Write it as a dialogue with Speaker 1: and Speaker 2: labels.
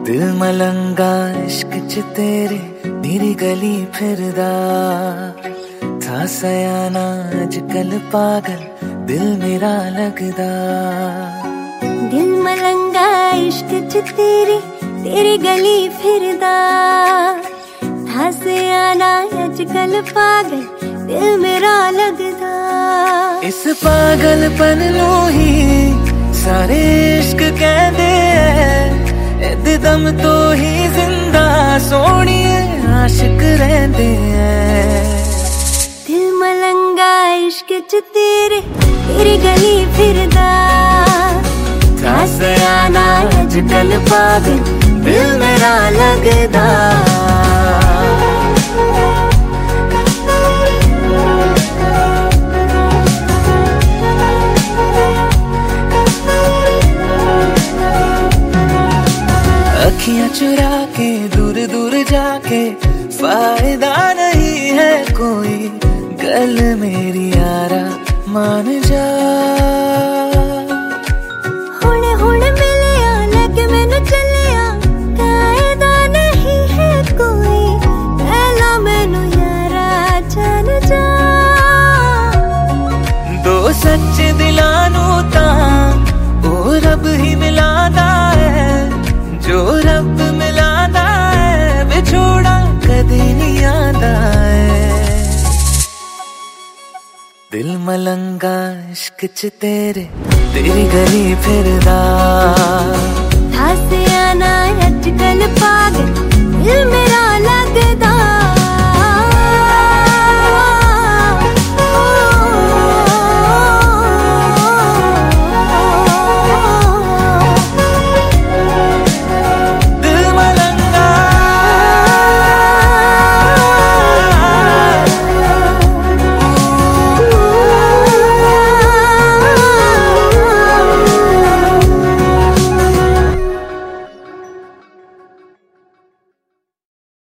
Speaker 1: दिल मलंगा इश्क च तेरे मेरी गली फिरदा था सयाना अजकल पागल दिल मेरा लगदा।
Speaker 2: दिल मलंगा इश्क च तेरी गली फिरदा था सयाना अजकल पागल दिल मेरा लगदा।
Speaker 1: इस पागलपन नू ही सारे इश्क कहंदे ऐ दम तो ही जिंदा सोहणिए आशिक रहंदे ऐ।
Speaker 2: दिल मलंगा इश्क च तेरी गली फिरदा था सयाना अजकल पागल दिल मेरा लगदा।
Speaker 1: अखियां चुरा के दूर दूर जाके फायदा नहीं है कोई गल मेरी यारा मान जा।
Speaker 2: हुणे हुणे मिलिया लगे मैनू चलिया कायदा नहीं है कोई पहला मैनू यारा जान जा।
Speaker 1: दो सच्चे दिलां नू तां ओ रब ही मिलादा है जो रब मिलादा है विछोड़ा कदी नहीं आंदा है। दिल मलंगा इश्क च तेरी गली फिरदा
Speaker 2: था सयाना अजकल पागल दिल मेरा लगदा।